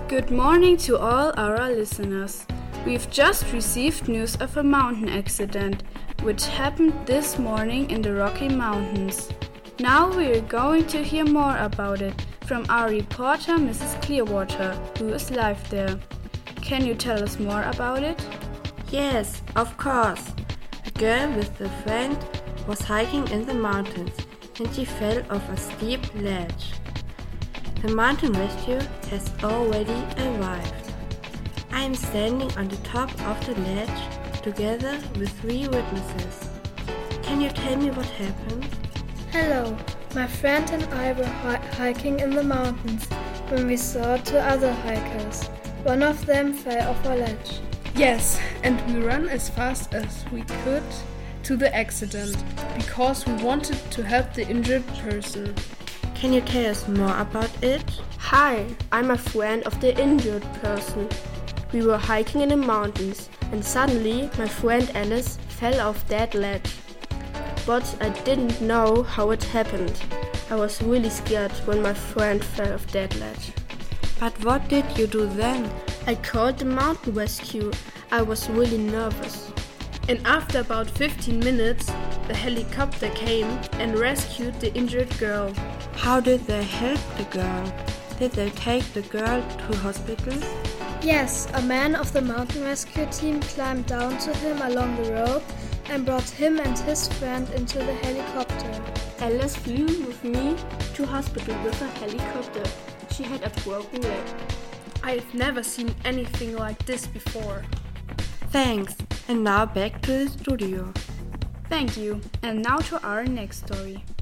Good morning to all our listeners. We've just received news of a mountain accident, which happened this morning in the Rocky Mountains. Now we're going to hear more about it from our reporter, Mrs. Clearwater, who is live there. Can you tell us more about it? Yes, of course. A girl with a friend was hiking in the mountains and she fell off a steep ledge. The mountain rescue has already arrived. I am standing on the top of the ledge together with 3 witnesses. Can you tell me what happened? Hello, my friend and I were hiking in the mountains when we saw 2 other hikers. One of them fell off a ledge. Yes, and we ran as fast as we could to the accident because we wanted to help the injured person. Can you tell us more about it? Hi, I'm a friend of the injured person. We were hiking in the mountains and suddenly my friend Alice fell off that ledge. But I didn't know how it happened. I was really scared when my friend fell off that ledge. But what did you do then? I called the mountain rescue. I was really nervous. And after about 15 minutes, the helicopter came and rescued the injured girl. How did they help the girl? Did they take the girl to hospital? Yes, a man of the mountain rescue team climbed down to him along the rope and brought him and his friend into the helicopter. Alice flew with me to hospital with a helicopter. She had a broken leg. I've never seen anything like this before. Thanks. And now back to the studio. Thank you. And now to our next story.